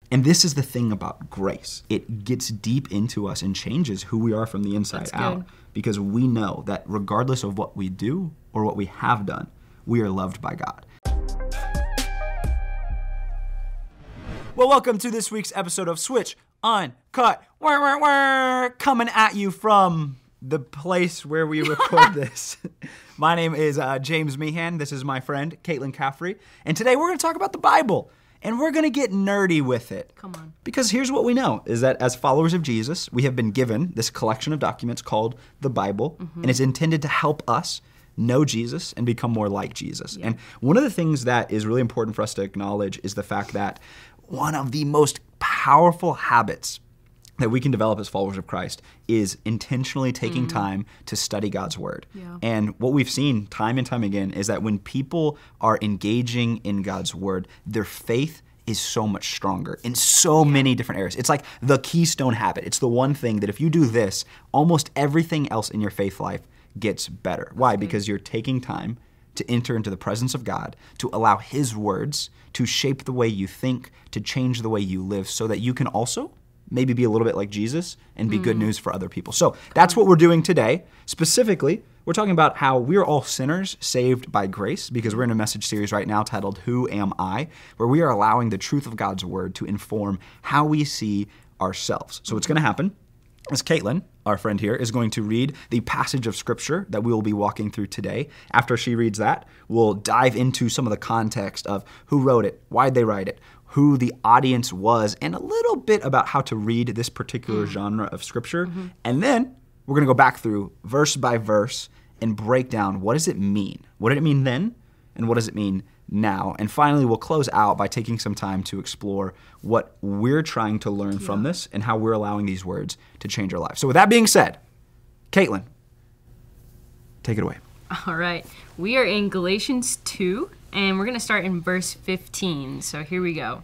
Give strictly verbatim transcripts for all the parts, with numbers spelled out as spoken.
And this is the thing about grace. It gets deep into us and changes who we are from the inside That's out. good. Because we know that regardless of what we do or what we have done, we are loved by God. Well, welcome to this week's episode of Switch Uncut. Wah, wah, wah, coming at you from the place where we record this. My name is uh, James Meehan. This is my friend, Caitlin Caffrey. And today we're going to talk about the Bible. And we're going to get nerdy with it. Come on. Because here's what we know, is that as followers of Jesus, we have been given this collection of documents called the Bible, mm-hmm. and it's intended to help us know Jesus and become more like Jesus. Yeah. And one of the things that is really important for us to acknowledge is the fact that one of the most powerful habits that we can develop as followers of Christ is intentionally taking mm. time to study God's word. Yeah. And what we've seen time and time again is that when people are engaging in God's word, their faith is so much stronger in so yeah. many different areas. It's like the keystone habit. It's the one thing that if you do this, almost everything else in your faith life gets better. Why? That's because good. You're taking time to enter into the presence of God, to allow his words to shape the way you think, to change the way you live, so that you can also maybe be a little bit like Jesus and be mm. good news for other people. So that's what we're doing today. Specifically, we're talking about how we're all sinners saved by grace, because we're in a message series right now titled Who Am I?, where we are allowing the truth of God's word to inform how we see ourselves. So what's going to happen is Caitlin, our friend here, is going to read the passage of scripture that we will be walking through today. After she reads that, we'll dive into some of the context of who wrote it, why'd they write it, who the audience was, and a little bit about how to read this particular mm. genre of scripture. Mm-hmm. And then we're going to go back through verse by verse and break down what does it mean? What did it mean then? And what does it mean now? And finally, we'll close out by taking some time to explore what we're trying to learn yeah. from this and how we're allowing these words to change our lives. So with that being said, Caitlin, take it away. All right. We are in Galatians two, and we're going to start in verse fifteen. So here we go.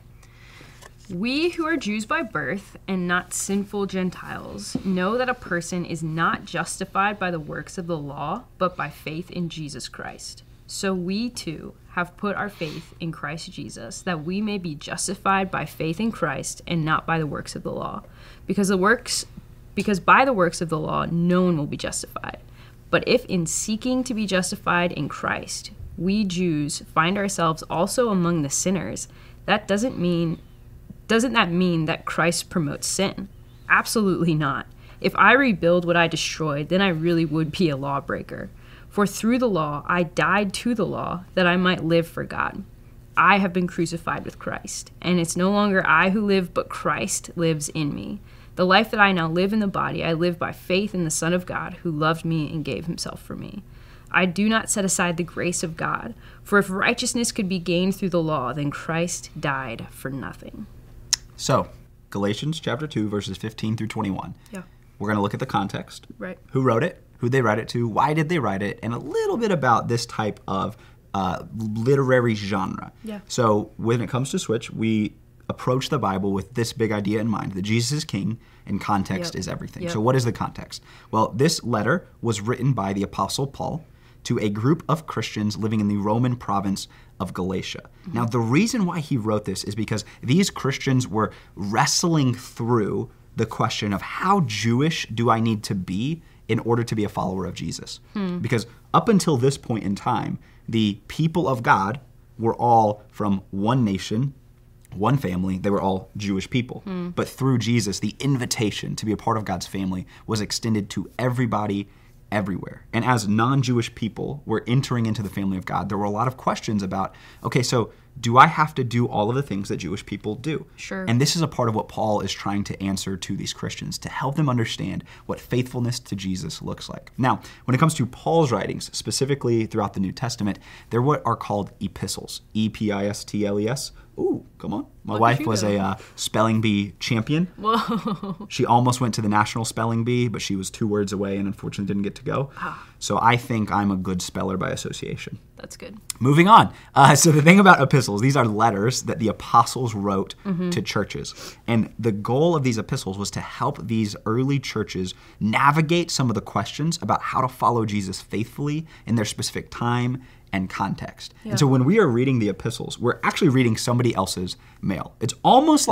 We who are Jews by birth and not sinful Gentiles know that a person is not justified by the works of the law, but by faith in Jesus Christ. So we too have put our faith in Christ Jesus, that we may be justified by faith in Christ and not by the works of the law. Because the works, because by the works of the law, no one will be justified. But if in seeking to be justified in Christ, we Jews find ourselves also among the sinners, that doesn't mean, doesn't that mean that Christ promotes sin? Absolutely not. If I rebuild what I destroyed, then I really would be a lawbreaker. For through the law, I died to the law that I might live for God. I have been crucified with Christ, and it's no longer I who live, but Christ lives in me. The life that I now live in the body, I live by faith in the Son of God, who loved me and gave himself for me. I do not set aside the grace of God, for if righteousness could be gained through the law, then Christ died for nothing. So, Galatians chapter two, verses fifteen through twenty-one. Yeah. We're going to look at the context. Right. Who wrote it? Who they write it to? Why did they write it? And a little bit about this type of uh, literary genre. Yeah. So, when it comes to Switch, we approach the Bible with this big idea in mind, that Jesus is king and context yep. is everything. Yep. So what is the context? Well, this letter was written by the Apostle Paul to a group of Christians living in the Roman province of Galatia. Mm-hmm. Now, the reason why he wrote this is because these Christians were wrestling through the question of how Jewish do I need to be in order to be a follower of Jesus? Hmm. Because up until this point in time, the people of God were all from one nation, one family. They were all Jewish people. Hmm. But through Jesus, the invitation to be a part of God's family was extended to everybody, everywhere. And as non-Jewish people were entering into the family of God, there were a lot of questions about, okay, so do I have to do all of the things that Jewish people do? Sure. And this is a part of what Paul is trying to answer to these Christians, to help them understand what faithfulness to Jesus looks like. Now, when it comes to Paul's writings, specifically throughout the New Testament, they're what are called epistles, E P I S T L E S. Ooh, come on. My Look wife was a uh, spelling bee champion. Whoa. She almost went to the National Spelling Bee, but she was two words away and unfortunately didn't get to go. Ah. So I think I'm a good speller by association. That's good. Moving on. Uh, so the thing about epistles, these are letters that the apostles wrote mm-hmm. to churches. And the goal of these epistles was to help these early churches navigate some of the questions about how to follow Jesus faithfully in their specific time and context. Yeah. And so when we are reading the epistles, we're actually reading somebody else's mail. It's almost like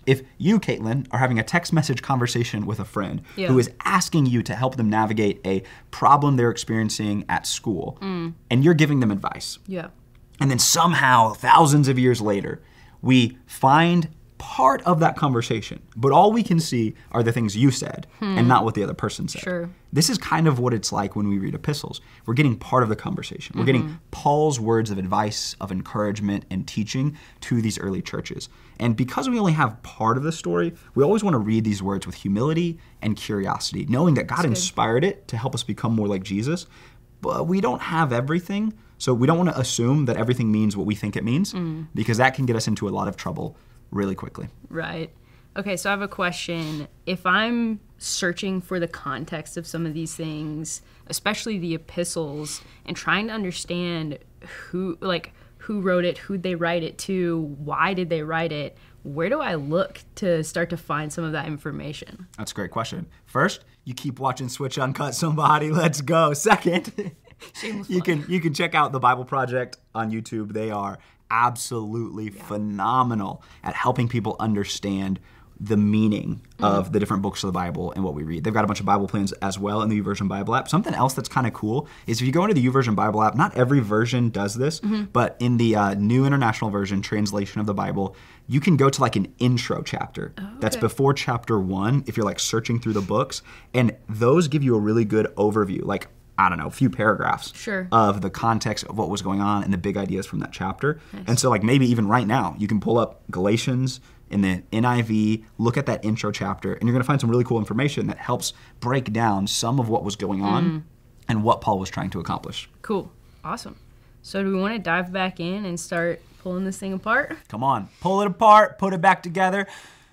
If you, Caitlin, are having a text message conversation with a friend Yeah. who is asking you to help them navigate a problem they're experiencing at school, Mm. and you're giving them advice, Yeah. and then somehow, thousands of years later, we find part of that conversation, but all we can see are the things you said and not what the other person said. Sure. This is kind of what it's like when we read epistles. We're getting part of the conversation. We're getting Paul's words of advice, of encouragement, and teaching to these early churches. And because we only have part of the story, we always want to read these words with humility and curiosity, knowing that God That's good. inspired it to help us become more like Jesus, but we don't have everything. So we don't want to assume that everything means what we think it means, because that can get us into a lot of trouble really quickly. Right. Okay, so I have a question. If I'm searching for the context of some of these things, especially the epistles, and trying to understand who, like, who wrote it, who they write it to, why did they write it, where do I look to start to find some of that information? That's a great question. First, you keep watching Switch Uncut somebody. Let's go. Second, Shameless you plug. can you can check out the Bible Project on YouTube. They are absolutely phenomenal at helping people understand the meaning of the different books of the Bible and what we read. They've got a bunch of Bible plans as well in the YouVersion Bible app. Something else that's kind of cool is if you go into the YouVersion Bible app, not every version does this, but in the uh, New International Version translation of the Bible, you can go to like an intro chapter that's okay. before chapter one if you're like searching through the books, and those give you a really good overview, like I don't know, a few paragraphs Sure. of the context of what was going on and the big ideas from that chapter. Nice. And so like maybe even right now, you can pull up Galatians in the N I V, look at that intro chapter, and you're going to find some really cool information that helps break down some of what was going on Mm. and what Paul was trying to accomplish. Cool. Awesome. So do we want to dive back in and start pulling this thing apart? Come on, pull it apart, put it back together.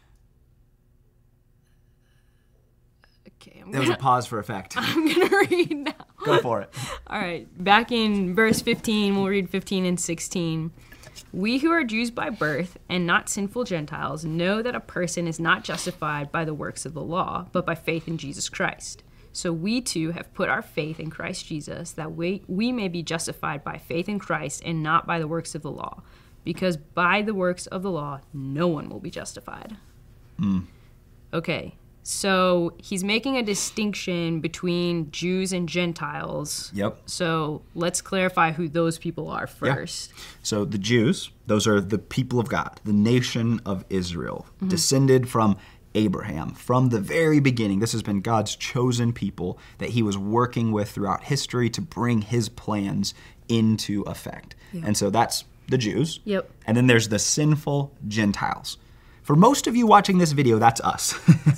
Okay, I'm There was a gonna, pause for effect. I'm gonna read now. Go for it. All right, back in verse fifteen, we'll read fifteen and sixteen. We who are Jews by birth and not sinful Gentiles know that a person is not justified by the works of the law, but by faith in Jesus Christ. So we too have put our faith in Christ Jesus, that we, we may be justified by faith in Christ and not by the works of the law. Because by the works of the law, no one will be justified. Mm. Okay, so he's making a distinction between Jews and Gentiles. Yep. So let's clarify who those people are first. So the Jews, those are the people of God, the nation of Israel, descended from Abraham. From the very beginning, this has been God's chosen people that he was working with throughout history to bring his plans into effect. Yeah. And so that's the Jews. Yep. And then there's the sinful Gentiles. For most of you watching this video, that's us.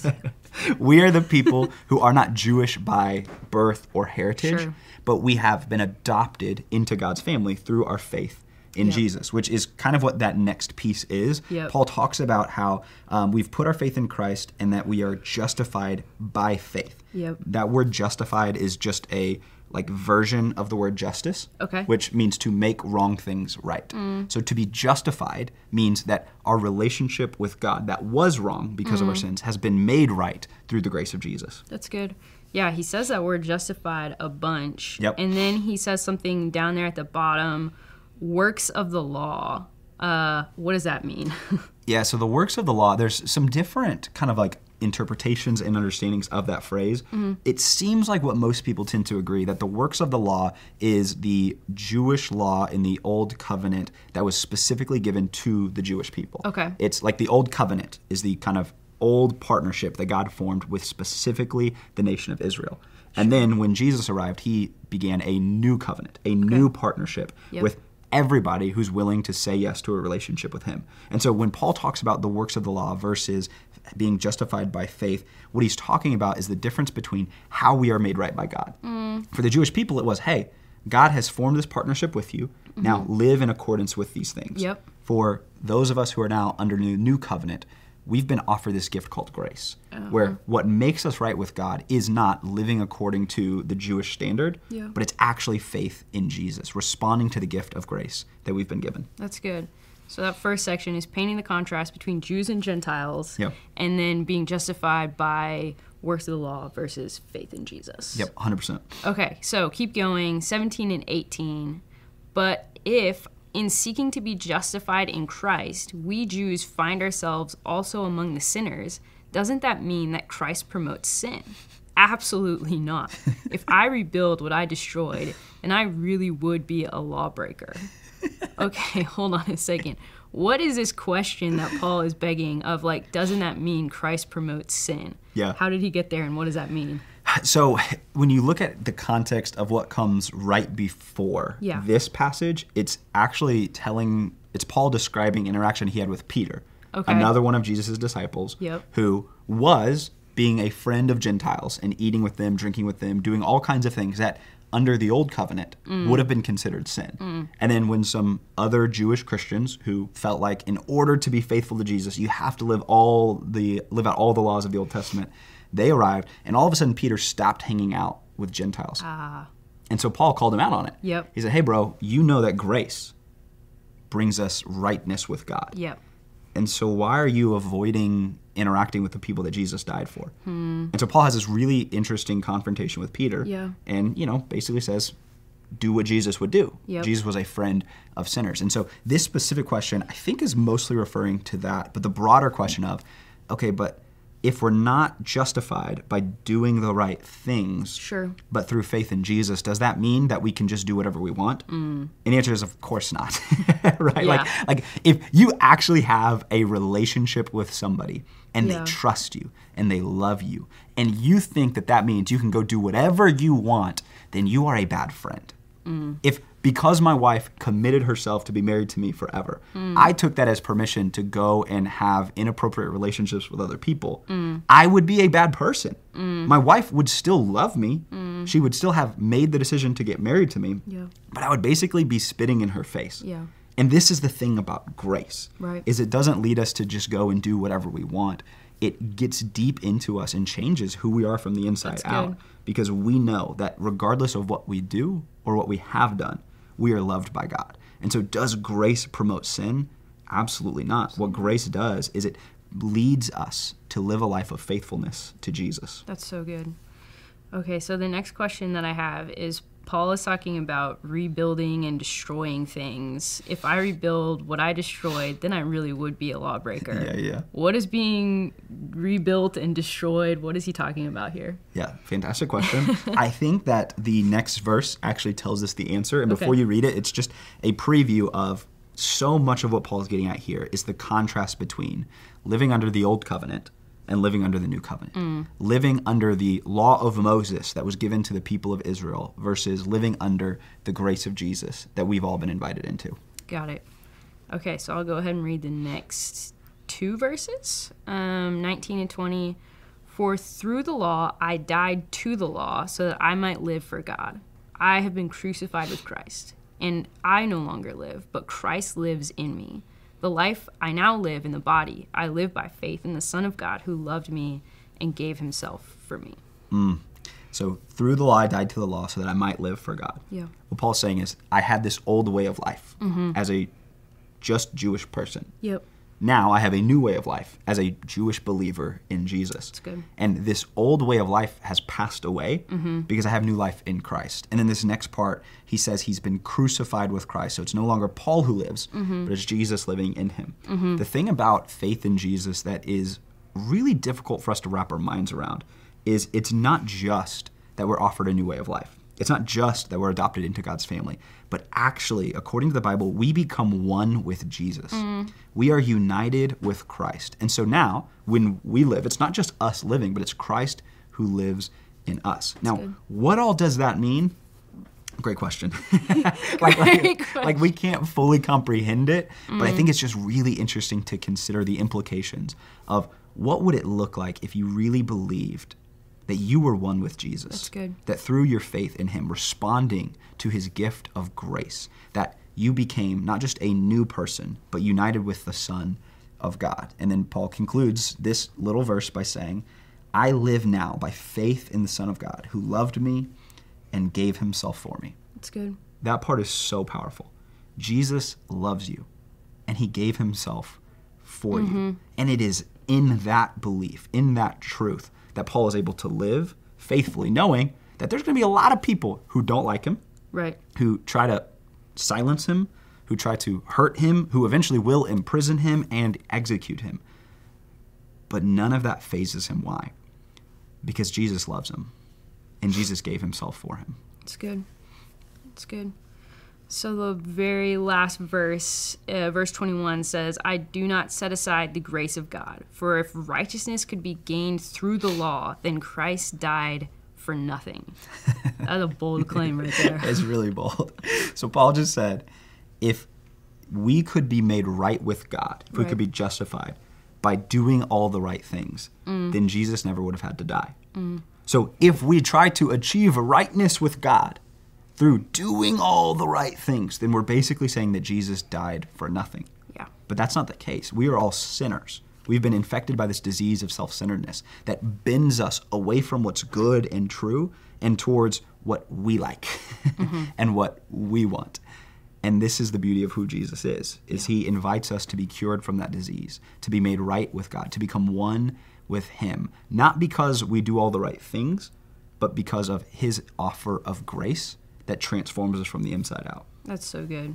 We are the people who are not Jewish by birth or heritage, Sure. but we have been adopted into God's family through our faith in Yep. Jesus, which is kind of what that next piece is. Yep. Paul talks about how um, we've put our faith in Christ and that we are justified by faith. Yep. That word justified is just a like version of the word justice, Okay. which means to make wrong things right. So to be justified means that our relationship with God that was wrong because of our sins has been made right through the grace of Jesus. That's good. Yeah, he says that word justified a bunch. Yep. And then he says something down there at the bottom, works of the law. Uh, what does that mean? Yeah, so the works of the law, there's some different kind of like interpretations and understandings of that phrase. It seems like what most people tend to agree that the works of the law is the Jewish law in the Old Covenant that was specifically given to the Jewish people. Okay. It's like the Old Covenant is the kind of old partnership that God formed with specifically the nation of Israel. And then when Jesus arrived, he began a new covenant, a new partnership Yep. with everybody who's willing to say yes to a relationship with him. And so when Paul talks about the works of the law versus being justified by faith, what he's talking about is the difference between how we are made right by God. For the Jewish people, it was, hey, God has formed this partnership with you. Now live in accordance with these things. Yep. For those of us who are now under the new covenant, we've been offered this gift called grace, where what makes us right with God is not living according to the Jewish standard, Yeah. but it's actually faith in Jesus, responding to the gift of grace that we've been given. That's good. So that first section is painting the contrast between Jews and Gentiles, Yep. and then being justified by works of the law versus faith in Jesus. Yep, one hundred percent. Okay, so keep going, seventeen and eighteen. But if In seeking to be justified in Christ, we Jews find ourselves also among the sinners. Doesn't that mean that Christ promotes sin? Absolutely not. If I rebuild what I destroyed, then I really would be a lawbreaker. Okay, hold on a second. What is this question that Paul is begging of, like, doesn't that mean Christ promotes sin? Yeah. How did he get there, and what does that mean? So when you look at the context of what comes right before Yeah. this passage, it's actually telling, it's Paul describing interaction he had with Peter, Okay. another one of Jesus' disciples, Yep. who was being a friend of Gentiles and eating with them, drinking with them, doing all kinds of things that under the old covenant Mm. would have been considered sin. And then when some other Jewish Christians who felt like in order to be faithful to Jesus, you have to live all the live out all the laws of the Old Testament, they arrived, and all of a sudden Peter stopped hanging out with Gentiles. Ah, And so Paul called him out on it. Yep. He said, hey, bro, you know that grace brings us rightness with God. yep. And so why are you avoiding interacting with the people that Jesus died for? And so Paul has this really interesting confrontation with Peter. Yeah. And, you know, basically says, do what Jesus would do. Yep. Jesus was a friend of sinners. And so this specific question, I think, is mostly referring to that. But the broader question of, okay, but if we're not justified by doing the right things, Sure. but through faith in Jesus, does that mean that we can just do whatever we want? Mm. And the answer is, of course not. Right? Yeah. Like, like if you actually have a relationship with somebody and Yeah. they trust you and they love you, and you think that that means you can go do whatever you want, then you are a bad friend. Mm. If because my wife committed herself to be married to me forever, Mm. I took that as permission to go and have inappropriate relationships with other people, Mm. I would be a bad person. My wife would still love me. She would still have made the decision to get married to me, Mm. Yeah. but I would basically be spitting in her face. Yeah. And this is the thing about grace, Right. is it doesn't lead us to just go and do whatever we want. It gets deep into us and changes who we are from the inside That's out. good. Because we know that regardless of what we do or what we have done, we are loved by God. And so does grace promote sin? Absolutely not. What grace does is it leads us to live a life of faithfulness to Jesus. That's so good. Okay, so the next question that I have is Paul is talking about rebuilding and destroying things. If I rebuild what I destroyed, then I really would be a lawbreaker. Yeah, yeah. What is being rebuilt and destroyed? What is he talking about here? Yeah, fantastic question. I think that the next verse actually tells us the answer. And before Okay. you read it, it's just a preview of so much of what Paul is getting at here is the contrast between living under the old covenant and living under the new covenant. Living under the law of Moses that was given to the people of Israel versus living under the grace of Jesus that we've all been invited into. Got it. Okay, so I'll go ahead and read the next two verses, um, nineteen and twenty. For through the law I died to the law so that I might live for God. I have been crucified with Christ, and I no longer live, but Christ lives in me. The life I now live in the body, I live by faith in the Son of God who loved me and gave himself for me. So through the law I died to the law so that I might live for God. Yeah. What Paul's saying is I had this old way of life as a just Jewish person. Yep. Now I have a new way of life as a Jewish believer in Jesus. That's good. And this old way of life has passed away because I have new life in Christ. And then this next part, he says he's been crucified with Christ. So it's no longer Paul who lives, but it's Jesus living in him. The thing about faith in Jesus that is really difficult for us to wrap our minds around is it's not just that we're offered a new way of life. It's not just that we're adopted into God's family, but actually, according to the Bible, we become one with Jesus. We are united with Christ. And so now, when we live, it's not just us living, but it's Christ who lives in us. Now, good. what all does that mean? Great question. like, Great like, like we can't fully comprehend it, but I think it's just really interesting to consider the implications of what would it look like if you really believed that you were one with Jesus. That's good. That through your faith in him, responding to his gift of grace, that you became not just a new person, but united with the Son of God. And then Paul concludes this little verse by saying, I live now by faith in the Son of God who loved me and gave himself for me. That's good. That part is so powerful. Jesus loves you, and he gave himself for you. And it is in that belief, in that truth, that Paul is able to live faithfully, knowing that there's going to be a lot of people who don't like him, Right. who try to silence him, who try to hurt him, who eventually will imprison him and execute him. But none of that phases him. Why? Because Jesus loves him, and Jesus gave himself for him. It's good. It's good. So the very last verse, uh, verse twenty-one says, I do not set aside the grace of God, for if righteousness could be gained through the law, then Christ died for nothing. That's a bold claim right there. It's really bold. So Paul just said, if we could be made right with God, if we Right. could be justified by doing all the right things, mm. then Jesus never would have had to die. Mm. So if we try to achieve rightness with God through doing all the right things, then we're basically saying that Jesus died for nothing. Yeah. But that's not the case. We are all sinners. We've been infected by this disease of self-centeredness that bends us away from what's good and true and towards what we like mm-hmm. and what we want. And this is the beauty of who Jesus is, is yeah. he invites us to be cured from that disease, to be made right with God, to become one with him, not because we do all the right things, but because of his offer of grace that transforms us from the inside out. That's so good.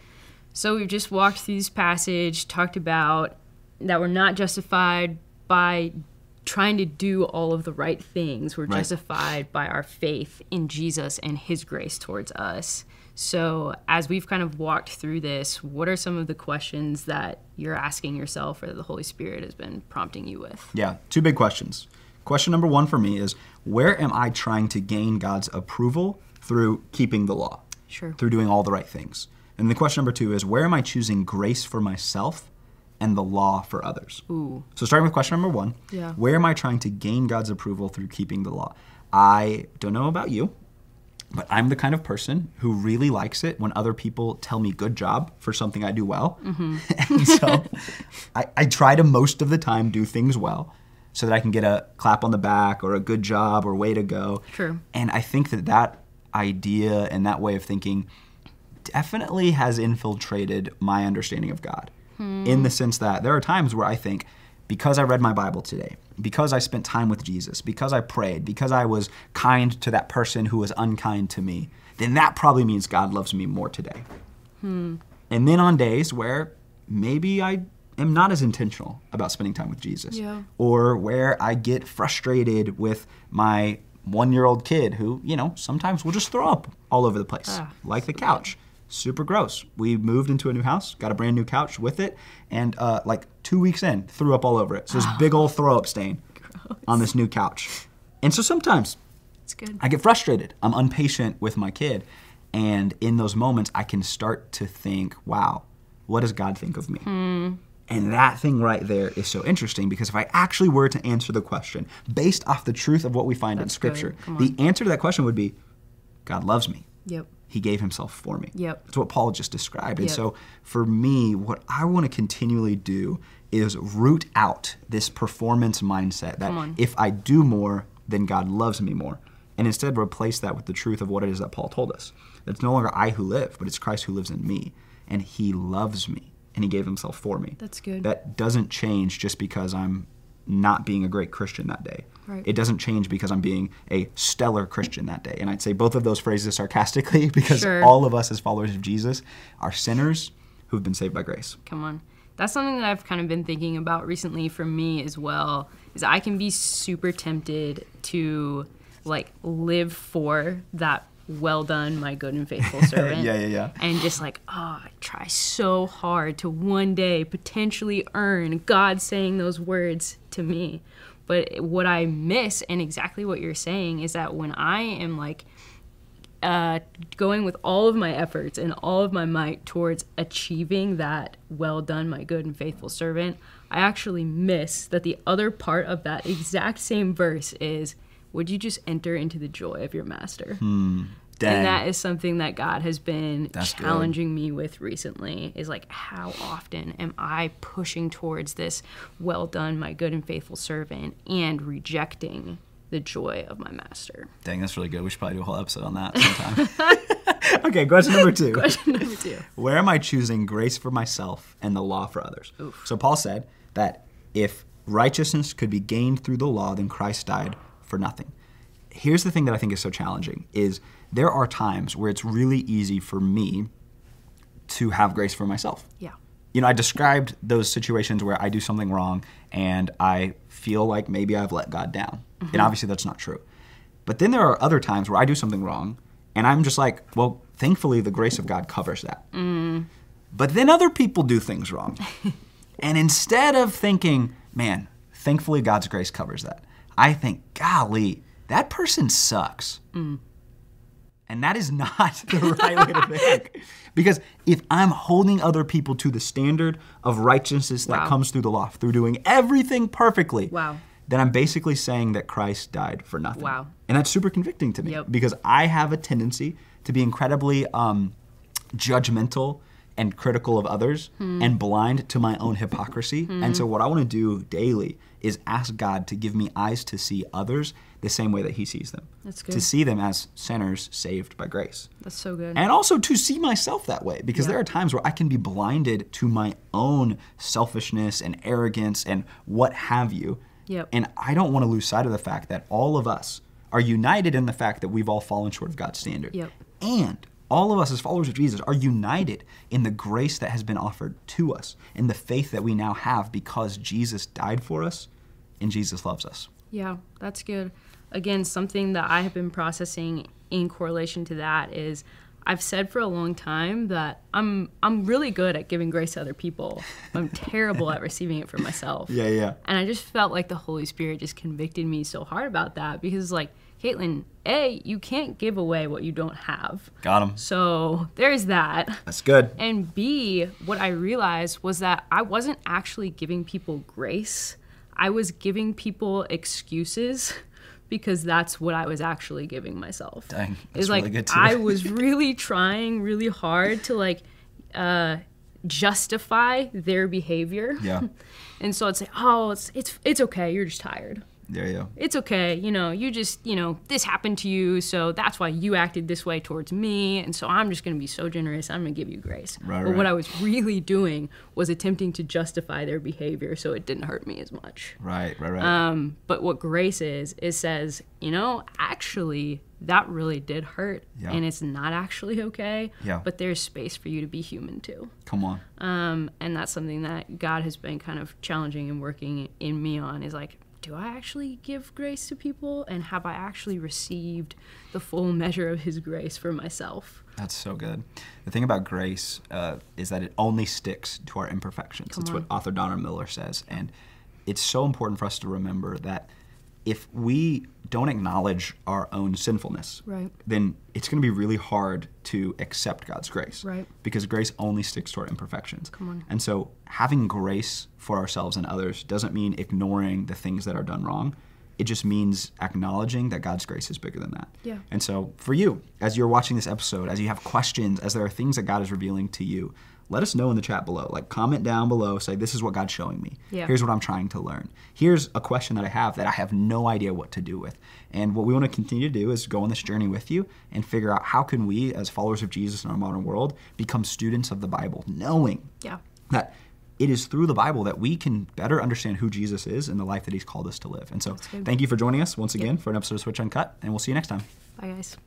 So we've just walked through this passage, talked about that we're not justified by trying to do all of the right things. We're right. justified by our faith in Jesus and his grace towards us. So as we've kind of walked through this, what are some of the questions that you're asking yourself or that the Holy Spirit has been prompting you with? Yeah, two big questions. Question number one for me is, where am I trying to gain God's approval through keeping the law? Sure. Through doing all the right things. And the question number two is, where am I choosing grace for myself and the law for others? Ooh. So starting with question number one, yeah. where am I trying to gain God's approval through keeping the law? I don't know about you, but I'm the kind of person who really likes it when other people tell me good job for something I do well. Mm-hmm. And so I, I try to most of the time do things well so that I can get a clap on the back or a good job or way to go. True. And I think that that idea and that way of thinking definitely has infiltrated my understanding of God. Hmm. In the sense that there are times where I think, because I read my Bible today, because I spent time with Jesus, because I prayed, because I was kind to that person who was unkind to me, then that probably means God loves me more today. Hmm. And then on days where maybe I am not as intentional about spending time with Jesus, yeah. or where I get frustrated with my one-year-old kid who, you know, sometimes will just throw up all over the place, ah, like the so couch. Super gross. We moved into a new house, got a brand new couch with it, and uh, like two weeks in, threw up all over it. So this oh. big old throw up stain Gross. on this new couch. And so sometimes it's good. I get frustrated. I'm impatient with my kid. And in those moments, I can start to think, wow, what does God think of me? Hmm. And that thing right there is so interesting, because if I actually were to answer the question based off the truth of what we find That's in Scripture, good. the answer to that question would be, God loves me. Yep. He gave himself for me. Yep. That's what Paul just described. And yep. so for me, what I want to continually do is root out this performance mindset that if I do more, then God loves me more. And instead replace that with the truth of what it is that Paul told us. That it's no longer I who live, but it's Christ who lives in me. And he loves me. And he gave himself for me. That's good. That doesn't change just because I'm not being a great Christian that day. Right. It doesn't change because I'm being a stellar Christian that day. And I'd say both of those phrases sarcastically, because sure. all of us as followers of Jesus are sinners who've been saved by grace. Come on. That's something that I've kind of been thinking about recently for me as well, is I can be super tempted to like live for that well done, my good and faithful servant. yeah, yeah, yeah. And just like, oh, I try so hard to one day potentially earn God saying those words to me. But what I miss, and exactly what you're saying, is that when I am like uh, going with all of my efforts and all of my might towards achieving that well done, my good and faithful servant, I actually miss that the other part of that exact same verse is, would you just enter into the joy of your master? Hmm. Dang. And that is something that God has been That's challenging good. me with recently, is like, how often am I pushing towards this well done, my good and faithful servant, and rejecting the joy of my master? Dang, that's really good. We should probably do a whole episode on that sometime. Okay, question number two. Question number two. Where am I choosing grace for myself and the law for others? Oof. So Paul said that if righteousness could be gained through the law, then Christ died for nothing. Here's the thing that I think is so challenging, is there are times where it's really easy for me to have grace for myself. Yeah. You know, I described those situations where I do something wrong and I feel like maybe I've let God down. Mm-hmm. And obviously that's not true. But then there are other times where I do something wrong and I'm just like, well, thankfully the grace of God covers that. Mm. But then other people do things wrong. And instead of thinking, man, thankfully God's grace covers that, I think, golly, that person sucks. Mm. And that is not the right way to think. Because if I'm holding other people to the standard of righteousness that Wow. comes through the law, through doing everything perfectly, Wow. then I'm basically saying that Christ died for nothing. Wow. And that's super convicting to me. Yep. Because I have a tendency to be incredibly um, judgmental and critical of others hmm. and blind to my own hypocrisy. Hmm. And so what I want to do daily is ask God to give me eyes to see others the same way that he sees them. That's good. To see them as sinners saved by grace. That's so good. And also to see myself that way, because Yeah. there are times where I can be blinded to my own selfishness and arrogance and what have you. Yep. And I don't want to lose sight of the fact that all of us are united in the fact that we've all fallen short of God's standard. Yep. And all of us as followers of Jesus are united in the grace that has been offered to us, in the faith that we now have because Jesus died for us and Jesus loves us. Yeah, that's good. Again, something that I have been processing in correlation to that is I've said for a long time that I'm I'm really good at giving grace to other people. I'm terrible at receiving it for myself. Yeah, yeah. And I just felt like the Holy Spirit just convicted me so hard about that because, like, Caitlin, A, you can't give away what you don't have. Got him. So there's that. That's good. And B, what I realized was that I wasn't actually giving people grace. I was giving people excuses because that's what I was actually giving myself. Dang, that's it's like really good too. I was really trying really hard to like uh, justify their behavior. Yeah. And so I'd say, oh, it's it's it's okay. You're just tired. There you go. It's okay, you know, you just, you know, this happened to you, so that's why you acted this way towards me, and so I'm just going to be so generous, I'm going to give you grace. Right, but right. what I was really doing was attempting to justify their behavior so it didn't hurt me as much. Right, right, right. Um, but what grace is, it says, you know, actually, that really did hurt, Yeah. and it's not actually okay, Yeah. but there's space for you to be human too. Come on. Um, and that's something that God has been kind of challenging and working in me on is like, do I actually give grace to people? And have I actually received the full measure of his grace for myself? That's so good. The thing about grace uh, is that it only sticks to our imperfections. Come That's on. what author Donner Miller says. And it's so important for us to remember that if we don't acknowledge our own sinfulness, Right. then it's going to be really hard to accept God's grace. Right. Because grace only sticks to our imperfections. Come on. And so having grace for ourselves and others doesn't mean ignoring the things that are done wrong. It just means acknowledging that God's grace is bigger than that. Yeah. And so for you, as you're watching this episode, as you have questions, as there are things that God is revealing to you, let us know in the chat below. Like, comment down below, say, this is what God's showing me. Yeah. Here's what I'm trying to learn. Here's a question that I have that I have no idea what to do with. And what we want to continue to do is go on this journey with you and figure out how can we, as followers of Jesus in our modern world, become students of the Bible, knowing Yeah. that it is through the Bible that we can better understand who Jesus is and the life that he's called us to live. And so good. thank you for joining us once again Yep. for an episode of Switch Uncut, and we'll see you next time. Bye, guys.